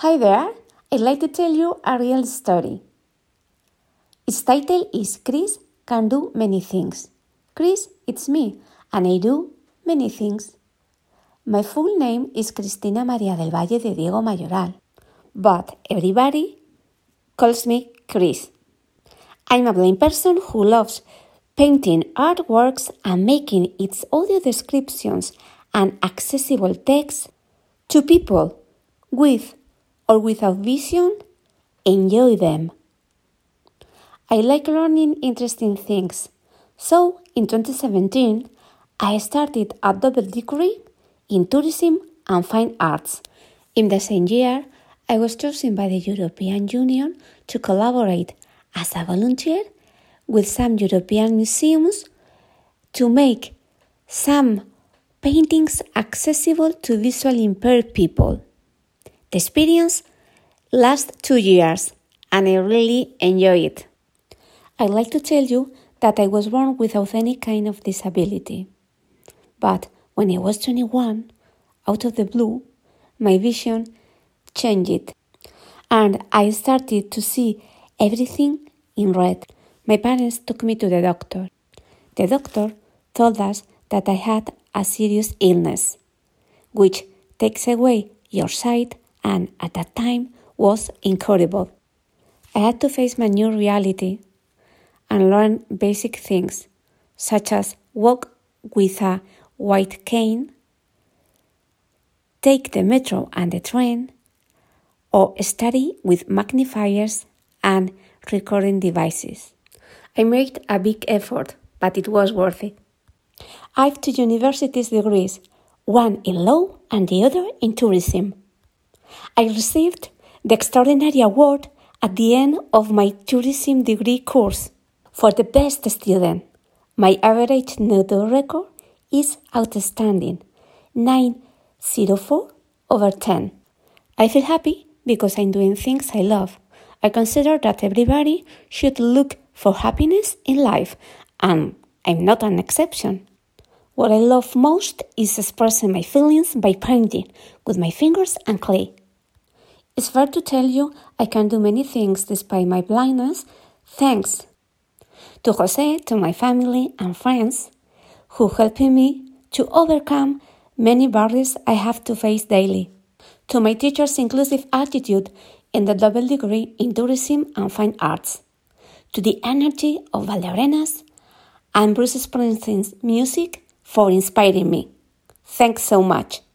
Hi there, I'd like to tell you a real story. Its title is Chris Can Do Many Things. Chris, it's me, and I do many things. My full name is Cristina María del Valle de Diego Mayoral, but everybody calls me Chris. I'm a blind person who loves painting artworks and making its audio descriptions and accessible text to people with or without vision. Enjoy them. I like learning interesting things, so in 2017 I started a double degree in tourism and fine arts. In the same year, I was chosen by the European Union to collaborate as a volunteer with some European museums to make some paintings accessible to visually impaired people. The experience lasts 2 years, and I really enjoy it. I'd like to tell you that I was born without any kind of disability. But when I was 21, out of the blue, my vision changed, and I started to see everything in red. My parents took me to the doctor. The doctor told us that I had a serious illness, which takes away your sight, and at that time was incurable. I had to face my new reality and learn basic things, such as walk with a white cane, take the metro and the train, or study with magnifiers and recording devices. I made a big effort, but it was worth it. I have 2 university degrees, one in law and the other in tourism. I received the Extraordinary Award at the end of my tourism degree course for the best student. My average NOTO record is outstanding, 9.04/10. I feel happy because I'm doing things I love. I consider that everybody should look for happiness in life, and I'm not an exception. What I love most is expressing my feelings by painting with my fingers and clay. It's fair to tell you I can do many things despite my blindness, thanks to Jose, to my family and friends who helped me to overcome many barriers I have to face daily, to my teacher's inclusive attitude in the double degree in tourism and fine arts, to the energy of Valdearenas and Bruce Springsteen's music for inspiring me. Thanks so much.